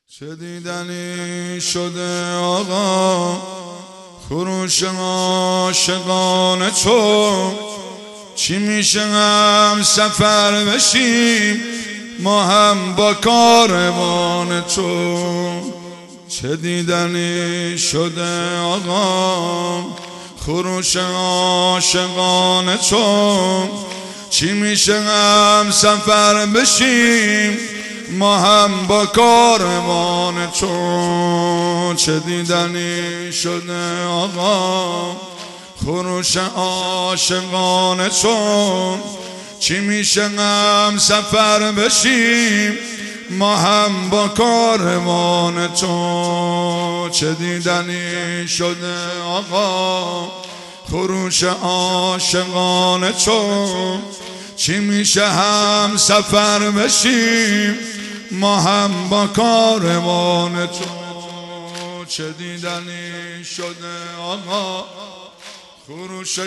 چه دیدنی شده آقا خروش عاشقانه تو، چی میشه هم سفر بشیم ما هم با کاروان تو. چه دیدنی شده آقا خروش عاشقانه تو، چی میشه هم سفر بشیم ما هم با کاروان تو. چه دیدنی شده آقا خروش عاشقانه تو، چی میشه هم سفر بشیم ما هم با کاروان تو. چه دیدنی شده آقا خروش عاشقانه تو، چی میشه هم سفر بشیم ما هم با کاروان تو. چه دیدنی شده آقا خروش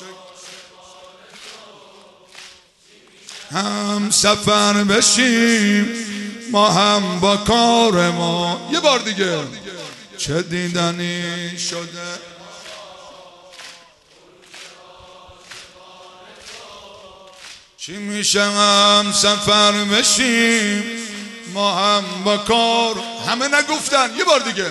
هم سفر بشیم ما هم با کاروان. یه بار دیگه. چه دیدنی شده چی میشه هم سفر بشیم ما هم با کار. همه نگفتن. یه بار دیگه.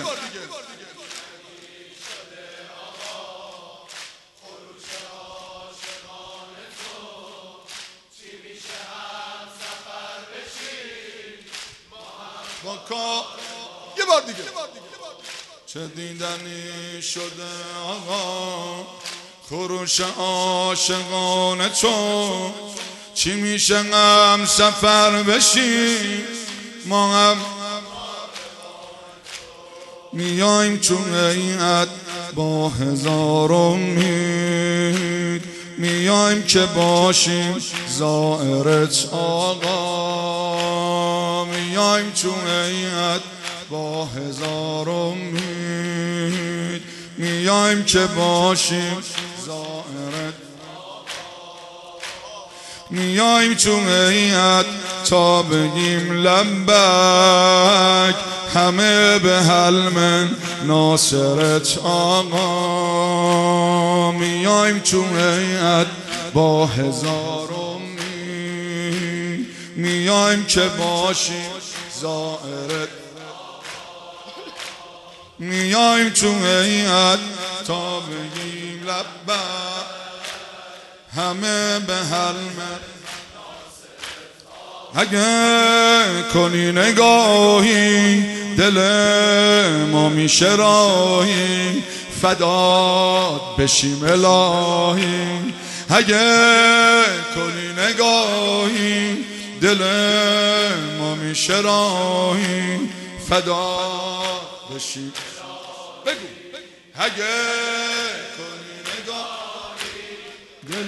با کار. یه بار دیگه. چه دیدنی شده آقا خروش عاشقانه تو، چی میشه هم سفر بشیم ما هم میایم چون هیئت با هزار امید، میایم که باشیم زائرت آقا، میایم چون هیئت با هزار امید، میایم که باشیم زائرت، میایم چون هیئت تا بگیم لبک همه به حلم ناصرت آقا، میایم چون هیئت با هزار امید، میایم که باشیم زائرت، میایم چون هیئت تا بگیم لبک همه به حلم. اگه کنی نگاهی دل ما میشه راهی فدات بشیم الهی. اگه کنی نگاهی دل ما میشه راهی فدات بشیم. بگو. اگه کنی نگاهی دل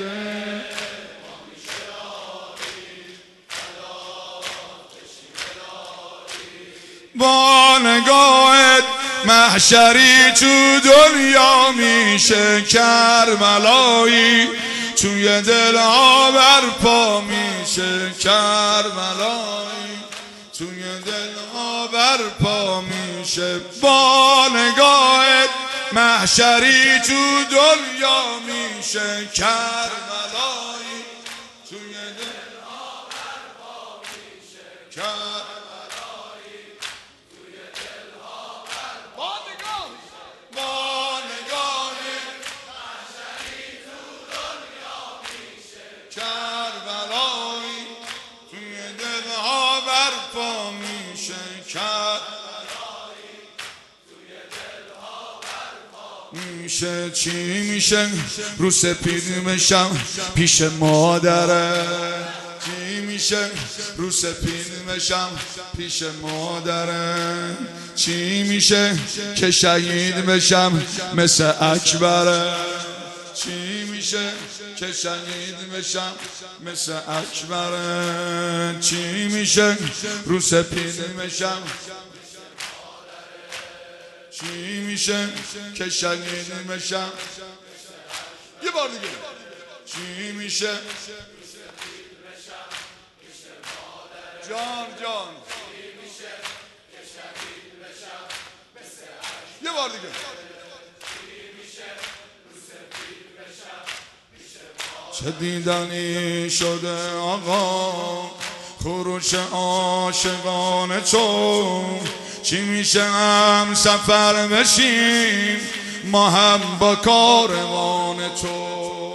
با نگاهت محشری تو دنیا میشه کربلایی، توی دلها برپا میشه کربلایی، توی دلها برپا میشه. با نگاهت محشری تو دنیا میشه کربلایی، توی دلها برپا میشه کربلایی. کربلایی توی دلها برپا میشه کربلایی، توی دلها برپا میشه. چی میشه رو سپید بشم پیش مادره، چی میشه رو سپید بشم پیش مادره، چی میشه که شهید بشم مثل اکبره، چی میشه که شهید بشم مثل اکبره، چی میشه رو سپید بشم، چی میشه که شهید بشم. یه بار دیگه. چی میشه جان جان بار دیگه. چه دیدنی شده آقا خروش عاشقانه تو، چی میشه هم سفر بشیم ما هم با کاروان تو.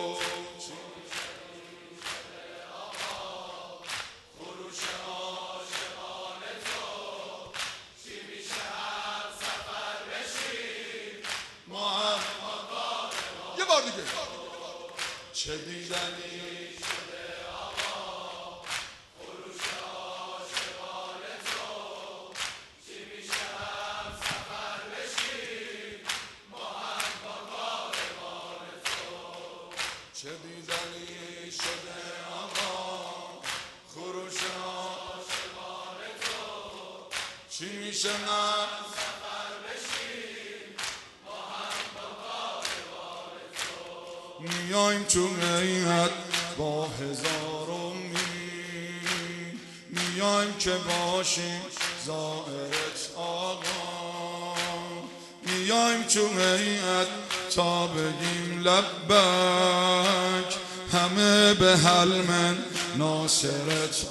یه بار دیگه. چه دیدنی شده آقا خروش عاشقانه تو، چی میشه هم سفر بشیم ما هم با کاروان تو. چه دیدنی شده آقا خروش عاشقانه تو، چی میشه هم سفر بشیم ما هم با کاروان تو. میایم تو هیئت با هزار امید، میایم که باشیم زائرت آقا، میایم تو هیئت تا بگیم لبک همه به حلم ناصرت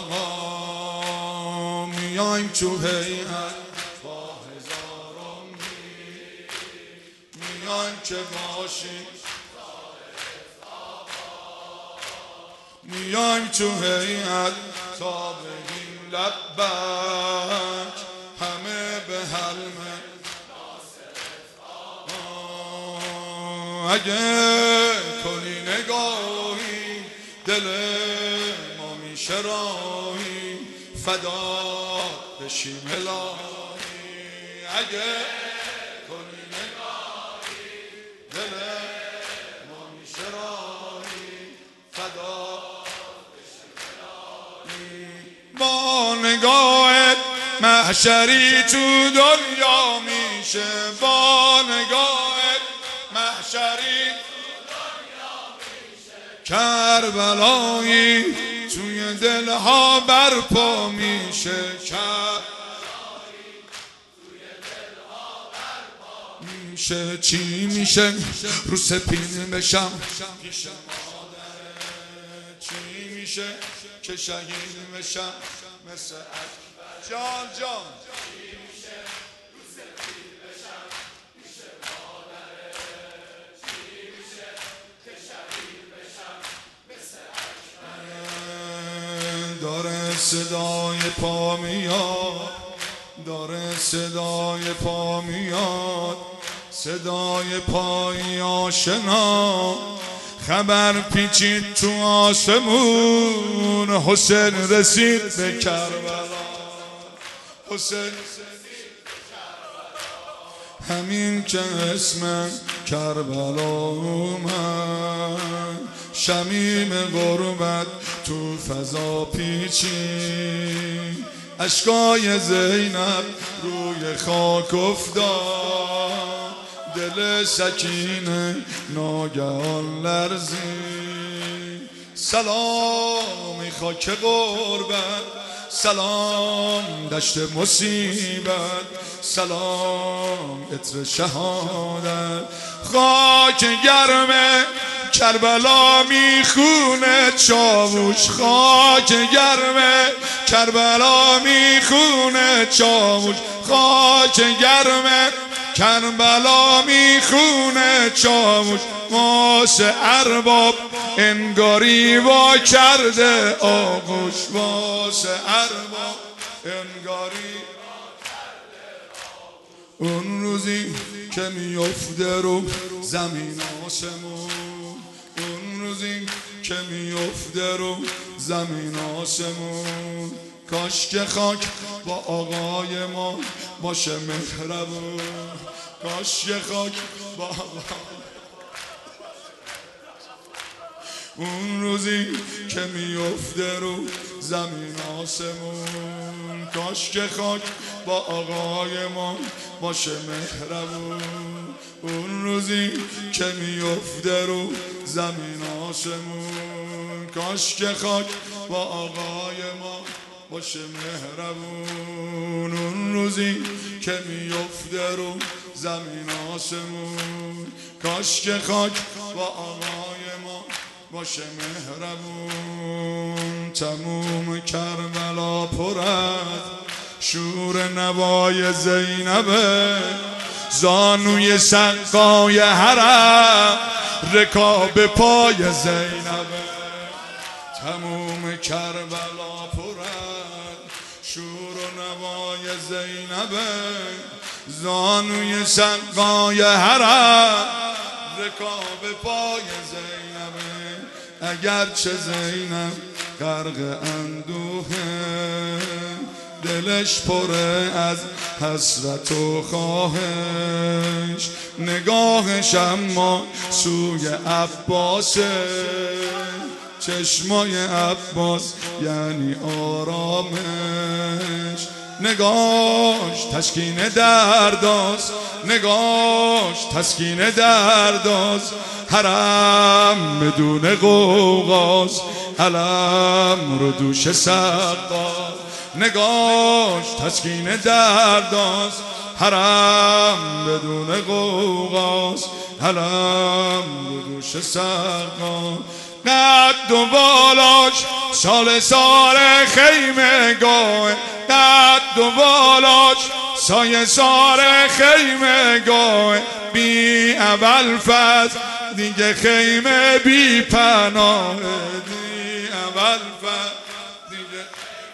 آقا. میایم تو هیئت با هزار امید، میایم که باشیم میایم تو هیئت تا بگیم لبک همه به حلم ناصرت آقا. اگه کنی نگاهی دل ما میشه راهی فدا بشیم الهی. اگه کنی نگاهی دل ما میشه راهی فدا با نگاهت محشری تو دنیا میشه، با نگاهت محشری تو دنیا میشه، کربلایی توی دلها برپا میشه، کربلایی توی دلها برپا میشه. چی میشه رو سپین بشم پیش مادره، چی میشه که شهید بشم مثل اکبر جان جان، چی میشه رو سپید بشم پیش مادره، چی میشه که شهید بشم مثل اکبر. داره صدای پا میاد، داره صدای پا میاد، صدای پای آشنا خبر پیچید تو آسمون، حسین رسید به کربلا، حسین رسید به کربلا. همین که اسم کربلا اومد شمیم غربت تو فضا پیچید، اشکای زینب روی خاک افتاد، دل سکینه ناگهان لرزید. سلام خاک غربت، سلام دشت مصیبت، سلام عطر شهادت. خاک گرم کربلا میخونه چاووش، خاک گرم کربلا میخونه چاووش، خاک گرم کربلا میخونه چاووش. واسه ارباب انگاری وا کرده آغوش، واسه ارباب انگاری وا کرده آغوش. اون روزی که میفته رو زمین آسمون، اون روزی که میفته رو زمین آسمون، کاش که خاک با آقای ما باشه مهربون، کاش که خاک با آقای اون روزی که میفته رو زمین آسمون، کاش که خاک با آقای ما باشه مهربون. اون روزی که میفته رو زمین آسمون، کاش که خاک با آقای ما باشه مهربون. اون روزی که میفته رو زمین آسمون. کاش که خاک با آقای ما باشه مهربون. تموم کربلا پر از شور نوای زینبه، زانوی سقای حرم رکاب پای زینبه. تموم کربلا پر از شور و نوای زینبه، زانوی سقای حرم رکاب پای زینبه. اگرچه زینب غرق اندوهه، دلش پره از حسرت و خواهش، نگاهش اما سوی عباسه، چشمای عباس یعنی آرامش. نگاش تسکین درداست، نگاش تسکین درداست، حرم بدون غوغاست، علم رو دوش سقاست. نگاش تسکین درداست، حرم بدون غوغاست، علم رو دوش سقاست. قد و بالاش سال سال خیمه گاه، قد و بالاش سایه سال خیمه گاه، بی اول فضل دیگه خیمه بی پناه، بی اول فضل دیگه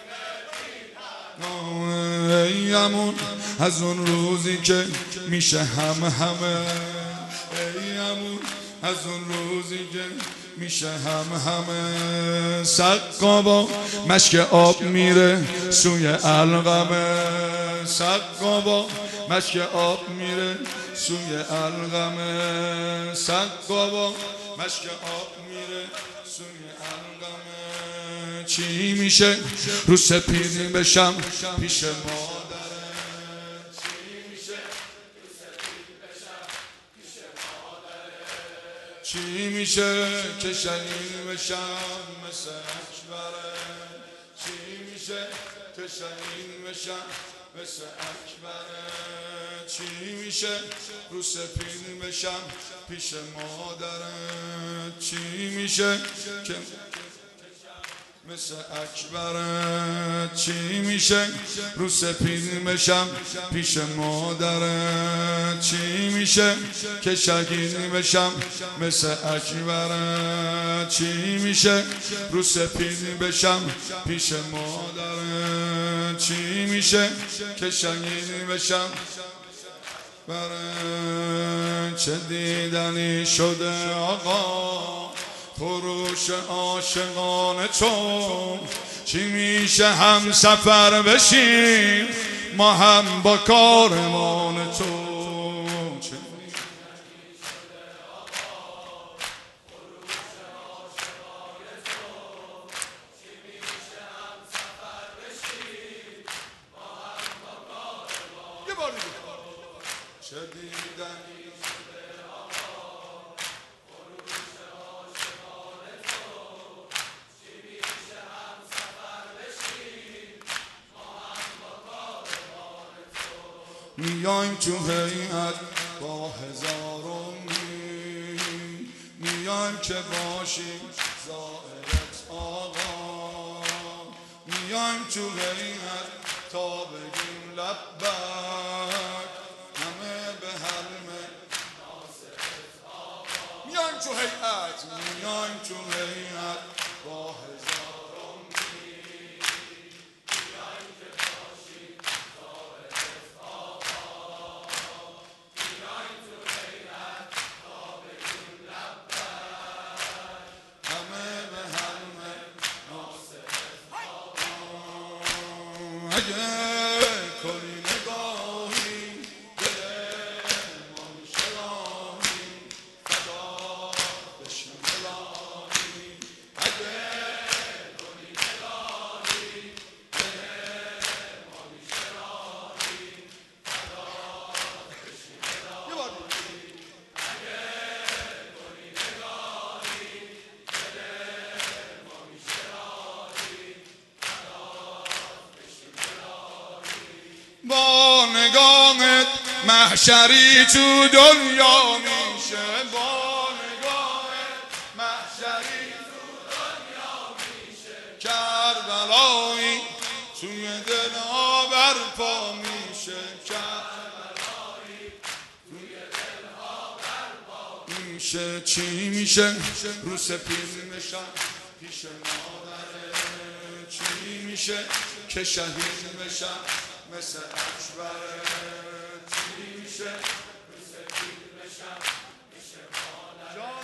ایمون از اون روزی که میشه همه، ایمون از اون روزی که میشه همه. سقا با مشک آب میره سوی علقمه، سقا با مشک آب میره سوی علقمه، سقا با مشک آب میره سوی علقمه. چی میشه رو سپید بشم پیش مادره، چی میشه رو سپید بشم پیش مادره، چی میشه که شهید بشم مثل اکبره، چی میشه که شهید بشم مثل اکبره، چی میشه رو سپید بشم پیش مادره، چی میشه که مثل اکبره، چی میشه رو سپید بشم پیش مادره، چی میشه که شهید بشم مثل اکبره، چی میشه رو سپید بشم پیش مادره، چی میشه که شهید بشم بره. چه دیدنی شده آقا فروش عاشقان تو، چی میشه هم سفر بشیم ما هم با کارمان تو. چه دیدنی میایم تو هیئت با هزارمی، میایم که باشیم زائرت آقا، میایم تو هیئت تا بگیم لبک، همه به حرم ناصرت آقا. میایم تو هیئت، میایم تو هیئت با هزارمی، میایم که باشیم زائرت آقا، میایم تو هیئت تا بگیم لبک، همه به حرم ناصرت آقا. اگه کنی نگاهی دلمان شراحی فدا بشم الهی، اگه محشری تو دنیا میشه با نگاه محشری تو دنیا میشه کربلایی توی دل ها برپا میشه کربلایی توی دل ها برپا میشه چی میشه رو سپید میشن پیش مادره چی میشه که شهید بشن مثل اکبره چی میشه رو سپید بشن پیش مادره